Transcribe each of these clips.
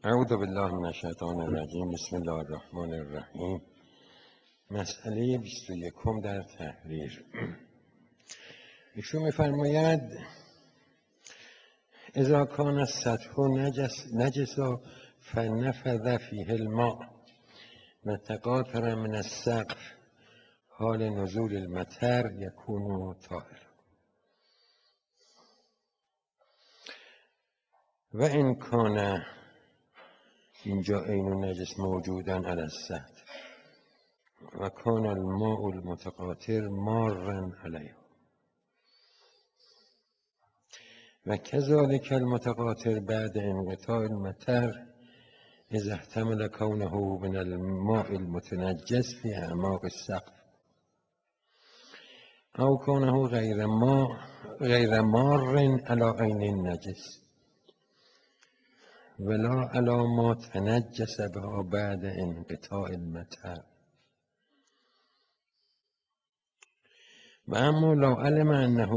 اعوذ بالله من الشیطان الرجیم. بسم الله الرحمن الرحیم. مسئله 21 در تحریر. ایشون می‌فرماید اذا کان السطح نجسا فنفذ فیه الماء و تقاطر من السقف حال نزول المطر یکون طاهرا و ان کان، اینجا عین النجس موجودا علی السطح و کان الماء المتقاطر مارا علیه و کذالک المتقاطر بعد انقطاع المطر اذا احتمل کونه من الماء المتنجس فی اعماق السقف او کونه غیر مار علی عین النجس ولا علی ما تنجس بها بعد انقطاع المطر و اما لو علم انه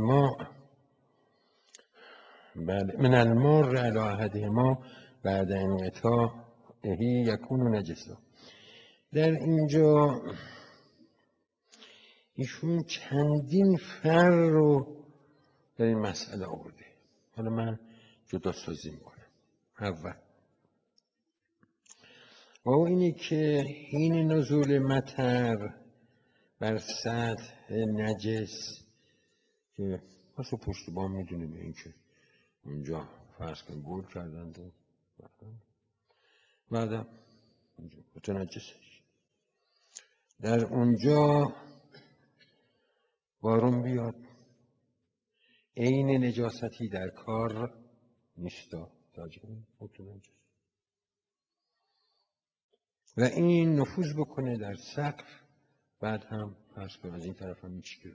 من المار علی احدهما بعد انقطاعه یکون نجسا. در اینجا ایشون چندین فر رو در این مسئله آورده. حالا من جدا سازی میکنم. اول و اینی که حین نزول مطر بر سطح نجس که پس پشت بام میدونیم این که اونجا فرض کن گل کردند و بعدم متنجسش در اونجا بارون بیاد، عین نجاستی در کار نیستا متنجس و این نفوذ بکنه در سقف، بعد هم فرض کن از این طرف هم میچکه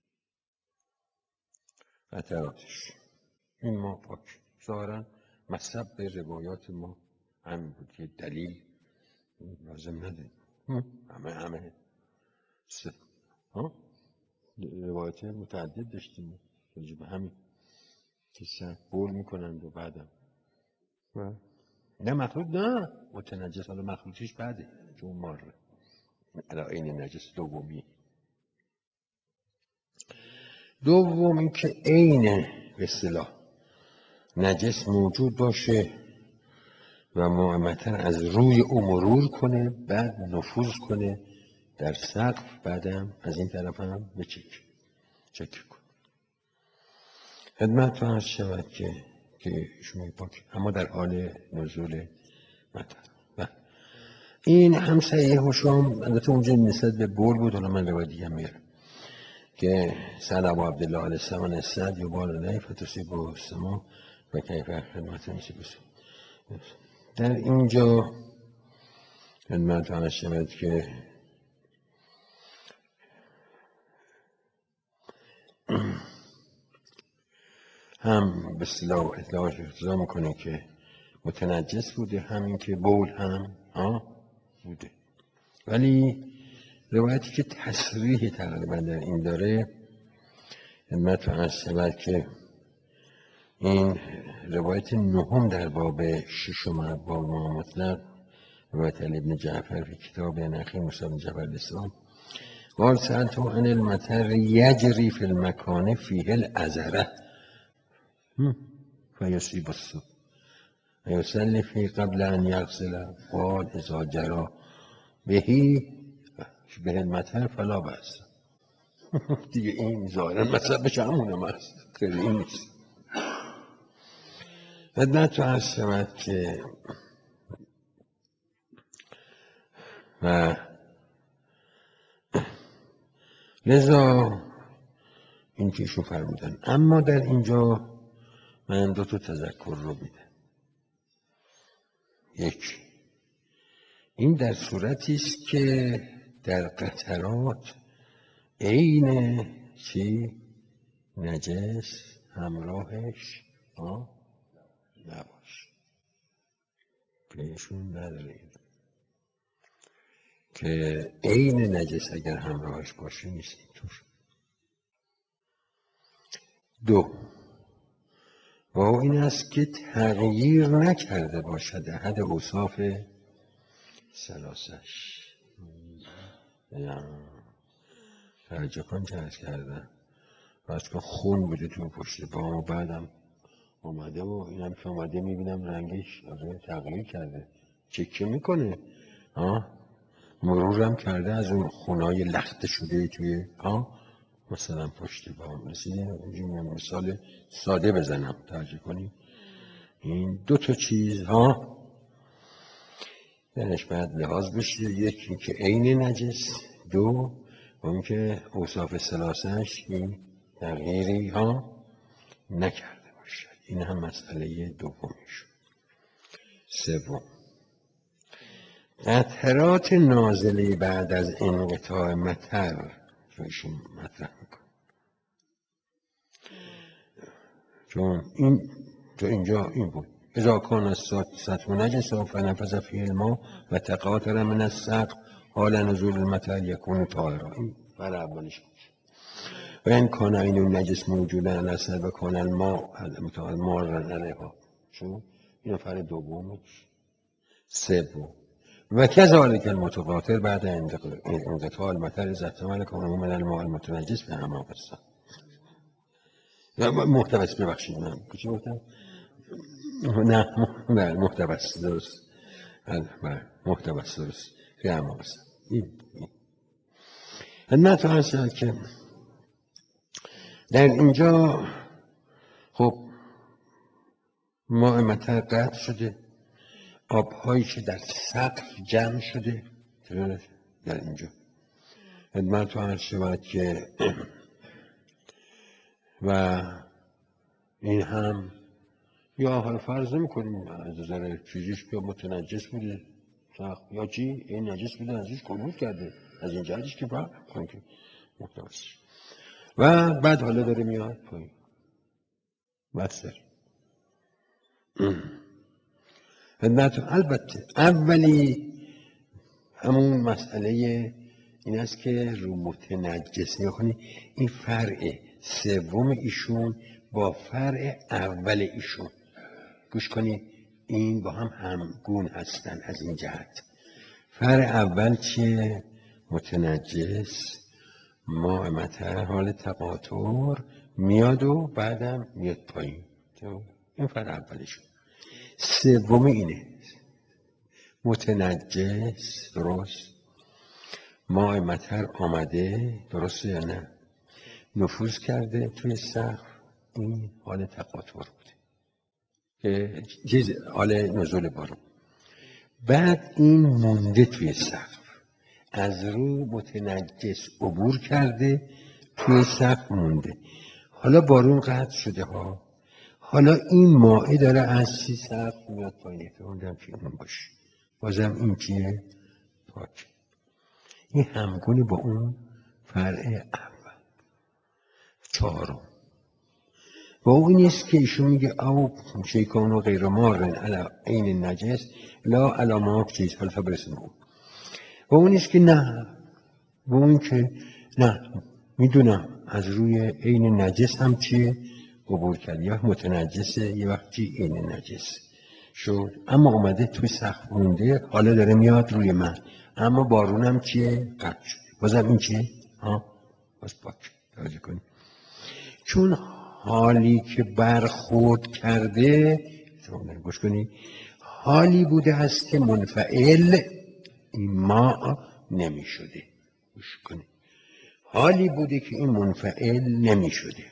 قطعاتش. این ما پاک ظاهرا مصب به روایات ما همین بود که دلیل لازم نداریم. همه روایات متعدد داشتیم راجع به همین که سر بول میکنند و بعدم نه مخلوط نه متنجس، حالا مخلوطیش بعده چون ماره علا این نجس دومی. دوم این که عین به اصطلاح نجس موجود باشه و مطر از روی او مرور کنه، بعد نفوذ کنه در سقف، بعدم از این طرف هم به چک کنه. خدمت عرض شود که شما پاک اما در حال نزول مطر. این هم صحیح و شام البته اونجا نسبت به بول بود. حالا من روایت دیگه میارم که سأل ابو عبدالله علیه السلام السد یبال علیه فتصیب السما و کیف خدمت نصیب در اینجا خدمت عرض شود که هم به اصطلاح اطلاعات اقتضا میکنه که متنجس بوده، همین که بول هم بوده. ولی روایتی که تصریح تقریبا در این داره خدمت عرض شود که این روایت نهم در باب ششم باب ما مطلق، روایت علی بن جعفر فی کتاب نخی موسی بن جعفر الاسلام قال سألته عن المطر یجری فی المکان فیه العذره فیصیب الصبح ویصلی فی قبل ان یغسل قال اذا جری بهی به المطر فلا بأس. دیگه این ظاهرا مذهبش همونم هست، خیلی این نیست. خدمت عرض شود که و لذا این که ایشون فرمودن. اما در اینجا من دو تا تذکر رو میدم. یک، این در صورتی است که در قطرات عین نجس همراهش نباشه که ایشون نداره که عین نجس اگر همراهش باشه نیست اینطور. دو، و این است که تغییر نکرده باشد احد اوصاف ثلاثش. توجه کن که عرض کردم وقتی که خون بوده تو پشت بام و بعدم اومده و اینم که اومده میبینم رنگش تغییر کرده، چکه میکنه مرورم کرده از اون خونای لخته شده توی مثلا پشت بام. مثال ساده بزنم توجه کنی این دو تا چیز درش باید لحاظ بشه، یکی که عین نجس، دو اون که اوصاف ثلاثش این تغییری نکرده باشد. این هم مسئله دومیش. سوم، قطرات نازله بعد از انقطاع مطر رو ایشون مطرح میکن، چون این تو اینجا این بود اذا کان السطح نجسا فنفذ فیه الماء و تقاطر من السقف حال نزول المطر یکون طاهرا. این بر اولش بود. و این کان این نجس موجودا علی السطح و کان الماء مارا علیها. چون این نفر دومش. سوم، و کذالک المتقاطر بعد انقطاع المطر اذا احتمل کونه من الماء المتنجس به اعماق السطح. محتبس، ببخشید من چی گفتم؟ نه محتبس، درست. محتبس، درست. خیلی این خدمت عرض شد که در اینجا خب ماء مطر قطع شده، آبهایی که در سقف جمع شده در اینجا خدمت عرض شد که و این هم یا حال فرض نمی‌کنیم از نظر چیزیش که متنجس بوده یا چی این نجس بوده ازش خروج کرده، از این جهتش که فرق کنه که محتویش و بعد حالا داره میاد پایین بسر خدمت. البته اولی همون مسئله این است که رو متنجس نکنی. این فرع سوم ایشون با فرع اول ایشون گوش کنی، این با هم همگون هستن از این جهت. فرع اول که متنجس ماء مطر حال تقاطر میاد و بعدم میاد پایین، این فرع اولشون. سوم اینه متنجس، درست، ماء مطر آمده، درسته یا نه، نفوذ کرده توی سقف، این حال تقاطر بوده که حال نزول بارون. بعد این مونده توی سقف، از رو متنجس عبور کرده توی سقف مونده، حالا بارون قطع شده حالا این مائه داره از سقف میاد پایین، فهمیدم که اون باشه، بازم این چیه؟ پاک. این همگونه با اون فرع اول. چهارم و اون نیست که ایشون میگه او شیکان و غیر مارن علا این نجس لا علامات چیز حالا برسیم بود. و اون نیست که نه، و اون که نه میدونم از روی عین نجس هم چیه عبور کرد، یه وقت متنجسه یه وقت چی عین نجس شد، اما اومده توی سقف مونده، حالا داره میاد روی من، اما بارونم چیه قطع شد، بازم این چیه باز پاک. توجه کنید چون حالی که برخورد کرده، گوش کنید، حالی بوده است که منفعل این ما نمی شده. گوش کنید، حالی بوده که این منفعل نمی شده.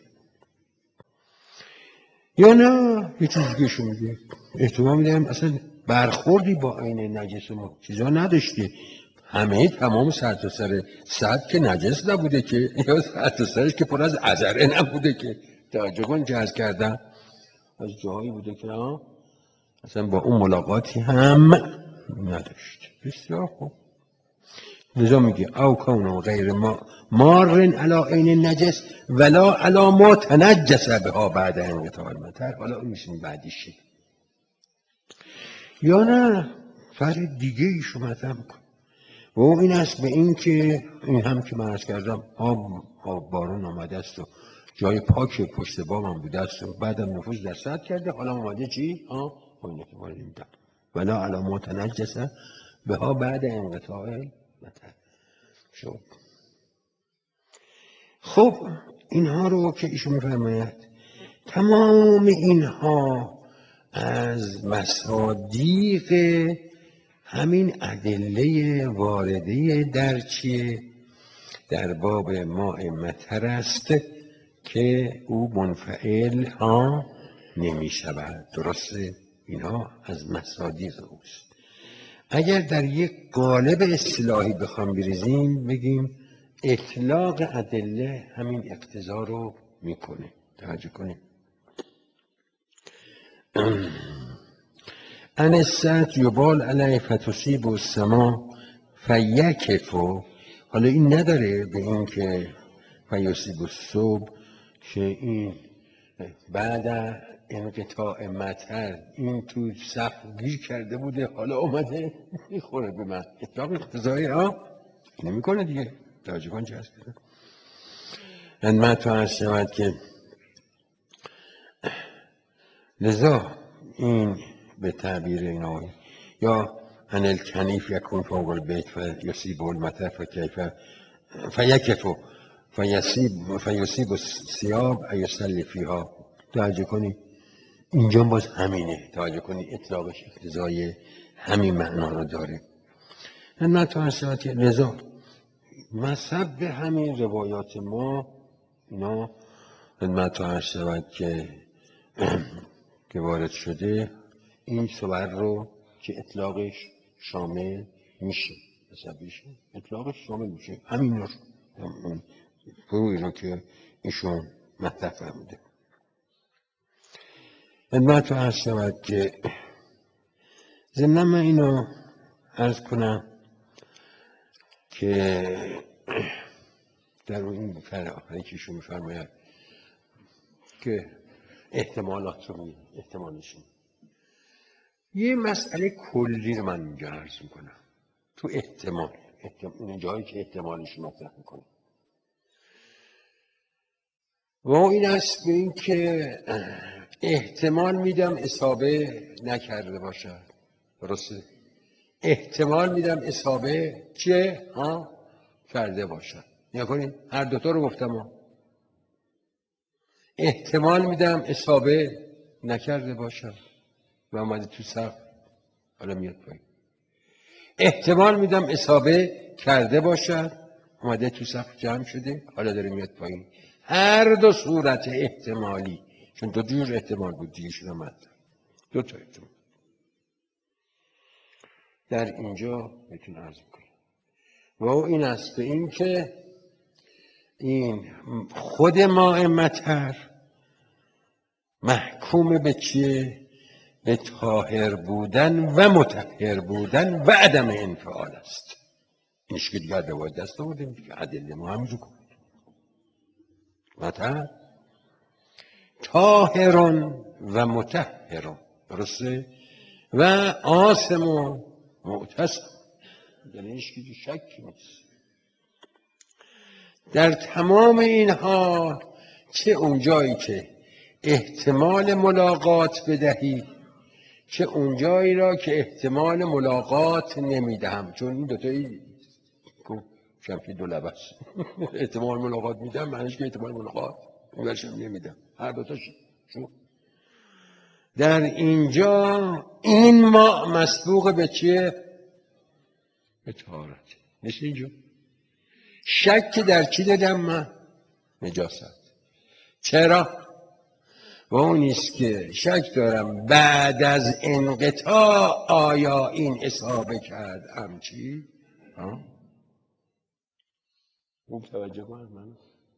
یا نه یه چیزی که شما میگه احتمال میدم اصلا برخوردی با عین نجس ما چیزا نداشته، همه تمام سر تا سر صد که نجس نبوده که، یا سر تا سرش که پر از عذره نبوده که. توجه کن که عرض کردم از جاهایی بوده که اصلا با اون ملاقاتی هم نداشت. بسیار خوب. لذا میگه او کونه غیر مارن علا عین نجس ولا علا ما تنجس بها بعد انقطاع المطر. حالا میشین بعدیشه یا نه فرد دیگه ایشو مطرح میکن و این است به این که این هم که من عرض کردم آب بارون آمده است و جای پاک پشت بامم بوده است و بعدم نفوذ در سطح کرده، حالا اومده چی؟ اینه که وارد میدم ولا علامات نجسه به ها بعد انقطاع مطر شد. خب اینها رو که ایشون میفرماید تمام اینها از مصادیق همین ادله وارده در چیه؟ در باب ماء مطر است که او منفعل نمی شود. درسته؟ اینها از مصادیق اوست. اگر در یک قالب اصطلاحی بخوام بریزیم بگیم اطلاق ادله همین اقتضا رو میکنه. توجه کنیم. ان السعد یبال علیه فتصیب السما فیکفو. حالا این نداره به این که فیصیب الصبح که این بعد انقطاع مطر این تو سقف گیر کرده بوده حالا اومده میخوره به من. اطلاق اقتضایی نمیکنه دیگه. توجه کن چه هست خدمت تو عرض شود که لذا این به تعبیر اینا یا ان الکنیف یکون فوق البیت فیصیب المطر فیکفو فیصیب الثیاب ایصلی فیها. توجه کنی اینجا باز همینه. توجه کنی اطلاقش اقتضای همین معنا رو داره. خدمت تو عرض شود که لذا مذهب به همین روایات ما اینا خدمت تو عرض شود که وارد شده این صور رو که اطلاقش شامل میشه اطلاقش شامل میشه همین رو فروعی رو که ایشون مطلب فرموده. خدمت رو عرض شود که ضمن من اینو عرض کنم که در این آخری که ایشون میفرماید که احتمالات رو احتمالشون یه مسئله کلی رو من اینجا عرض میکنم تو اون جایی که احتمالش مطرح میکنم و این است به این که احتمال میدم اصابه نکرده باشد. درسته؟ احتمال میدم اصابه کرده باشد. نیا کنید هر دوتا رو گفتم احتمال میدم اصابه نکرده باشد و اومده تو سقف حالا میاد پایین. احتمال میدم اصابه کرده باشد اومده تو سقف جمع شده حالا داره میاد پایین. هر دو صورت احتمالی چون دو جور احتمال بود دیگه شده مطلب دو تا احتمال در اینجا بهتون عرض میکنم و این است به این که این خود ماء مطر محکوم به چیه؟ به طاهر بودن و مطهر بودن و عدم انفعال است. اینش که دیگر روایت دست آوردیم که ادله ما همینجور کن مطهر طاهرون و مطهرون. درسته؟ و آسم و معتصم. یعنی هیچ که شکی نیست در تمام اینها چه اونجایی که احتمال ملاقات بدهی چه اونجایی را که احتمال ملاقات نمیدهم چون این دوتایی شمشیر دو لبه است. احتمال ملاقات میدم معنیش که احتمال ملاقات اونورشم نمیدم هر دوتاش در اینجا این ما مسبوق به چیه؟ به طهارت. مثل اینجا شک در چی دادم من؟ نجاست. چرا؟ و اون نیست که شک دارم بعد از انقطاع آیا این اصابه کرد همچی؟ خوب توجه کنم من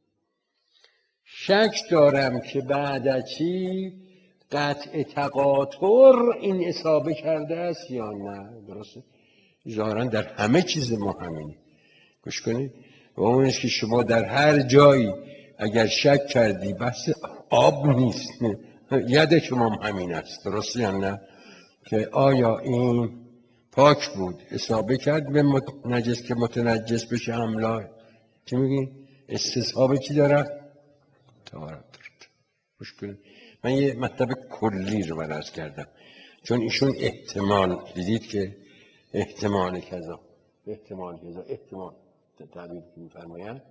شک دارم که بعد از چی قطع تقاطر این اصابه کرده است یا نه. درسته؟ ظاهرا در همه چیز ما همینه. گوش کنید و اونش که شما در هر جایی اگر شک کردی بحث آب نیست ید شما همین است. درسته یا نه که آیا این پاک بود اصابه کرد به نجس که متنجس بشه املا چی میگی؟ استصحاب چی داره؟ طهارت دارد. مشکل من یه مطلب کلی رو عرض کردم چون ایشون احتمال دیدید که احتمال کذا احتمال تعبیر می‌فرمایند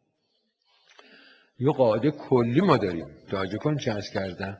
یه قاعده کلی ما داریم توجه کن چه عرض کردم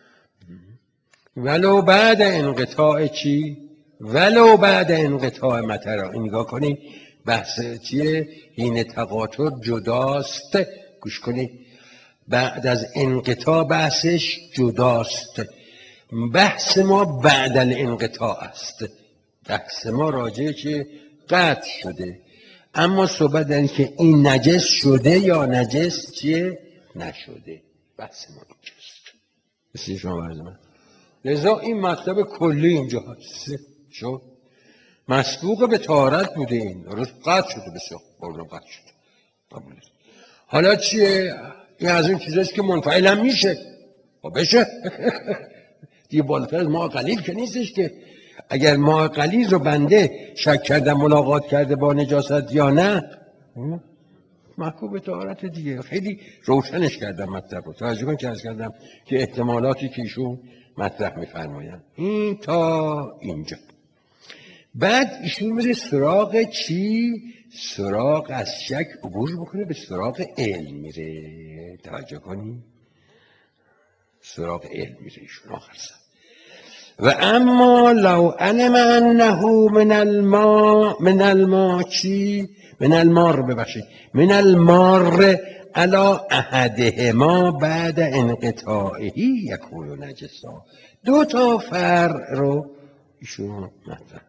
ولو بعد انقطاع چی؟ ولو بعد انقطاع مطر این نگاه کنید بحث چیه؟ حین تقاطر جداست گوش کنید بعد از انقطاع بحثش جداست بحث ما بعد الانقطاع است بحث ما راجع چه قطع شده اما صحبت در که این نجس شده یا نجس چیه نشده بحث ما اینجاست مثل شما برز من لذا این مطلب کلی اینجا هست شو مسبوق به طهارت بوده این درست قطع شده بسیار قربان قطع شده قبول است. حالا چیه این از این چیزاست که منفعل هم میشه بشه دیگه بالاتر از ماه قلیل که نیستش که اگر ماه قلیل رو بنده شک کردم ملاقات کرده با نجاست یا نه محکوم به طهارت دیگه خیلی روشنش کردم مطلب رو توجه کن که عرض کردم که احتمالاتی که ایشون مطرح میفرمایند این تا اینجا بعد ایشون میره سراغ چی؟ سراغ از شک عبور بکنه به سراغ علم میره توجه کنی سراغ علم میره ایشون آخر سر و اما لو علم انه من الماء چی؟ من المار ببخشید من المار علی احدهما بعد انقطاعه یکون نجسا دو تا فرع رو ایشون مطرح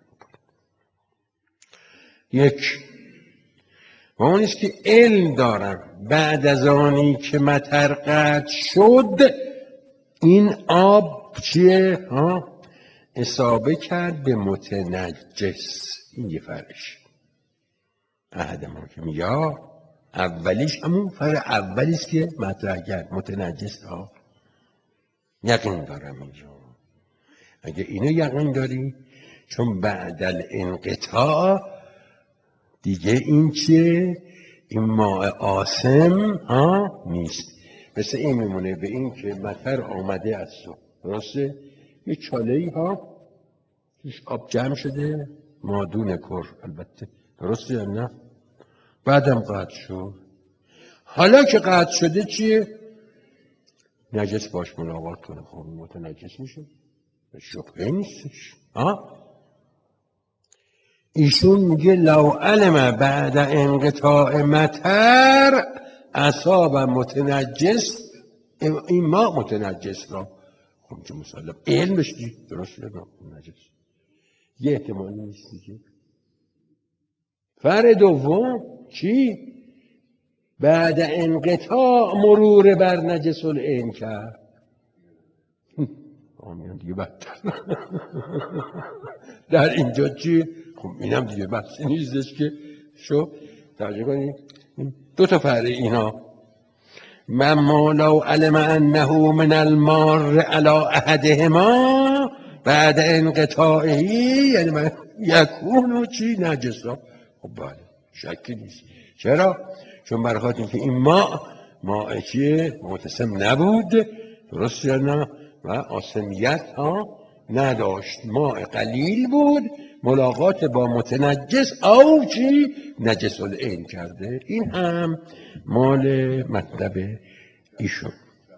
یک و اون است که علم دارم بعد از آنی که مطر قطع شد این آب چیه اصابه کرد به متنجس این یه فرش احد ما که میگه اولیش همون فرع اولیست که مطرح کرد متنجس یقین دارم اینجا اگه اینو یقین داری چون بعد الانقطاع دیگه این چیه این ماء آسم نیست مثل این میمونه به این که مطر آمده از صبح درسته یه چاله‌ای توش آب جمع شده مادون کر البته درسته یا نه بعدم قطع شد حالا که قطع شده چیه نجس باش ملاقات کنه خب متنجس میشه شبهه نیستش ایشون میگه لو علم بعد انقطاع مطر اصاب متنجس این ما متنجس را خب چه مسلم علمش دید درست یا نه نجس یه احتمالی نیست دیگه فرع دوم چی بعد انقطاع مرور بر نجس العین کرد آمیان دیگه بدتر در اینجا چی خب اینم دیگه بحثی نیستش که شو توجه کنید دو تا فرع اینا مما لو علم انه من المار على احدهما بعد انقطاعه یعنی من یکونو چی نجسا خب بله شکی نیست چرا چون برخاطر اینکه این ماء چیه متصم نبود درست یا نه و آسمیت نداشت ماء قلیل بود ملاقات با متنجس او چی نجس العین کرده این هم مال مطلب ایشون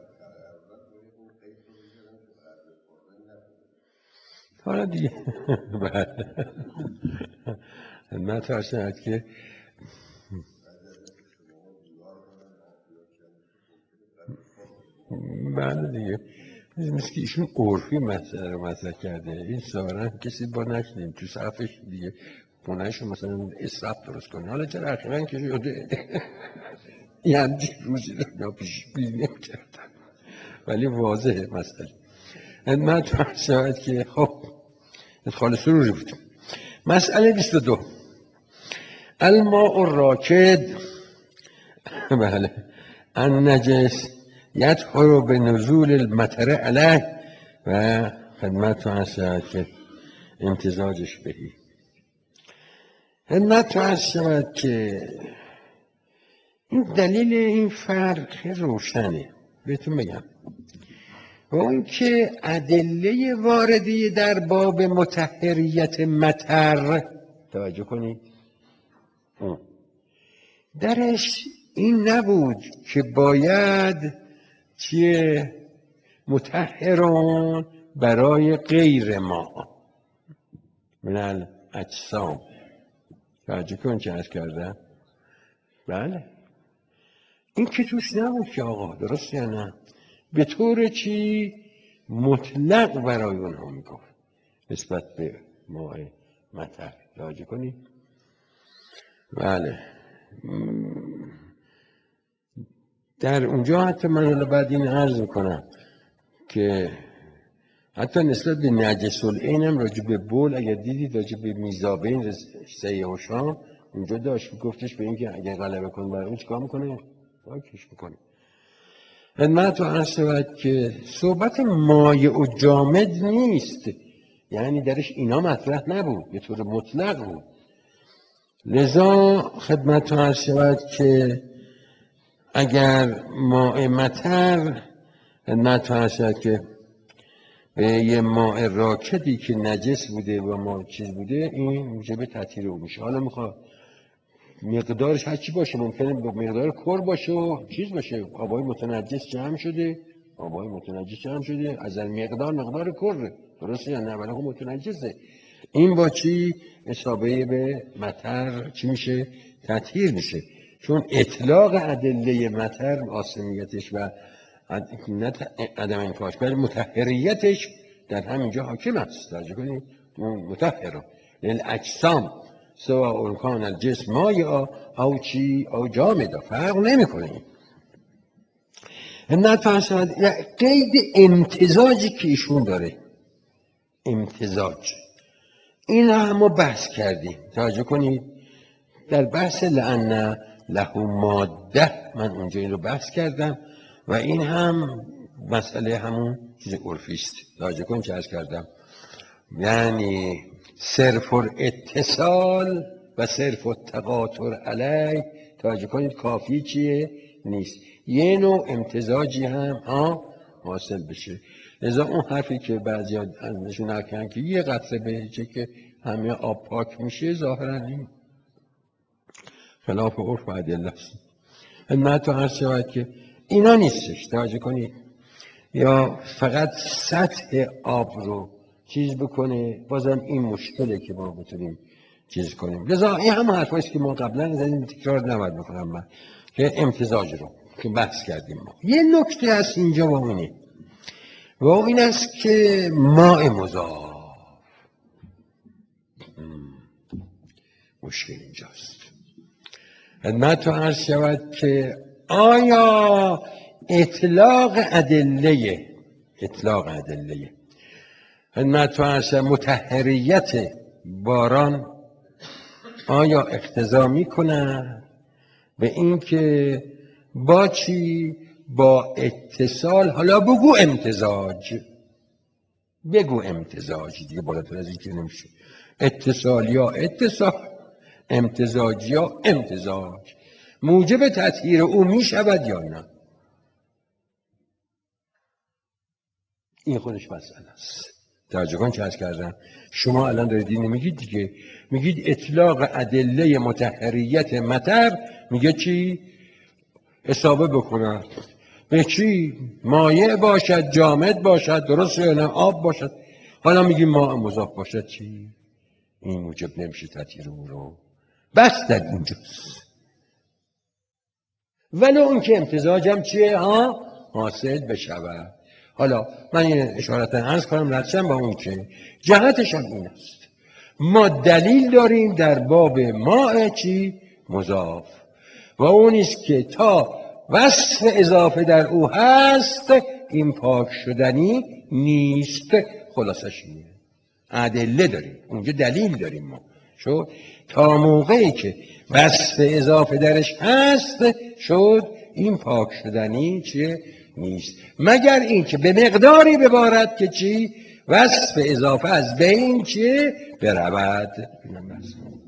حالا دیگه من ترسنم که بله دیگه مثل که ایشون عرفی مسئله رو مطرح کرده این ظاهرا کسی با نشنیم تو صفش دیگه خونهشون مثلا اسرف درست کنه حالا چرا اخیراً که شده یه همچین روزی رو پیش بینی نمی‌کردن ولی واضحه مسئله من تو شاید که خب ادخال سروری بود مسئله 22 الماء الراکد بله النجس یدخل به نزول المطر علیه و خدمت تو شود که امتزاجش بهی خدمت تو شود که این دلیل این فرق روشنه بهتون بگم. اون که ادله واردی در باب مطهریت مطر، توجه کنید، اون درش این نبود که باید چیه مطهرون برای غیر ما من الاجسام. توجه کن چه عرض کردم. بله این که توش نبود که آقا، درست یا نه؟ به طور چی مطلق برای اونها میگفت نسبت به ماء مطر. توجه کنید. بله در اونجا حتی من بعد این عرض میکنم که حتی نسبت به نجس العین هم راجع به بول اگر دیدید راجع به میزابین سیه و شام اونجا داشت گفتش به اینکه اگر غلبه کنه برای اون چیکار میکنه؟ پاکش میکنه. خدمت رو عرض شود که صحبت مایع و جامد نیست، یعنی درش اینا مطرح نبود، به طور مطلق بود. لذا خدمت رو عرض شود که اگر ماء مطر خدمت رو عرض شود که به یه ماء راکدی که نجس بوده و ما چیز بوده این موجب تطهیر او میشه. حالا میخواد مقدارش هر چی باشه، ممکنه به مقدار کر باشه و چیز باشه، آبای متنجس جمع شده، آبای متنجس جمع شده از مقدار کره، درسته یا نه؟ ولی خب متنجسه. این با چی اصابه به مطر چی میشه؟ تطهیر میشه. چون اطلاق ادله مطر آسمیتش و عدم انکاش بل مطهریتش در همینجا حاکم است. توجه کنید مطهره للاجسام سواء کان الجسم مایع او چی او جامد، فرق نمیکنه. نه فرض قید امتزاجی که ایشون داره، امتزاج این هم ما بحث کردیم. توجه کنید در بحث لأن له ماده من اونجا این رو بحث کردم و این هم مسئله همون چیز عرفی است. توجه کنید چه عرض کردم، یعنی صرف اتصال و صرف تقاطر علیه. توجه کنید کافی چیه؟ نیست، یه نوع امتزاجی هم حاصل بشه. لذا اون حرفی که بعضی ازشون نکنن که یه قطره بهجه که همه آب پاک میشه، ظاهرا این خلاف عرف و ادله است. خدمت رو عرض شود که اینا نیستش. توجه کنید یا فقط سطح آب رو چیز بکنه، بازم این مشکله که ما بتونیم چیز کنیم. لذا این هم حرفاییست که ما قبلا زدیم، تکرار نباید بکنم من، که امتزاج رو که بحث کردیم. ما یه نکته هست اینجا با اینه و این است که ماء مضاف، مشکل اینجاست. خدمت رو عرض شود که آیا اطلاق ادله خدمت رو عرض شود مطهریت باران آیا اقتضا میکنه به این که با چی؟ با اتصال، حالا بگو امتزاج دیگه بالاتر از این که نمیشه، اتصال یا اتصال، امتزاج یا امتزاج، موجب تطهیر او میشود یا نه؟ این خودش مسئله است. توجه کن چه عرض کردم. شما الان دارید اینو میگید دیگه، میگید اطلاق ادله مطهریت مطر میگه چی؟ اصابه بکنه به چی؟ مایع باشد، جامد باشد، درست یا نه؟ آب باشد. حالا میگیم ماء مضاف باشد چی؟ این موجب نمیشه تطهیر او رو. بس در اینجاست. ولی اون که امتزاجم چیه؟ حاصل بشود. حالا من این اشارتا عرض کنم ردشم با اون که جهتش هم این است. ما دلیل داریم در باب ماء چی؟ مضاف و اون است که تا وصف اضافه در او هست این پاک شدنی نیست. خلاصش اینه. ادله داریم اونجا، دلیل داریم ما. شد تا موقعی که وصف اضافه درش هست شد این پاک شدنی چیه؟ نیست، مگر این که به مقداری ببارد که چی؟ وصف اضافه از بین چیه؟ برود.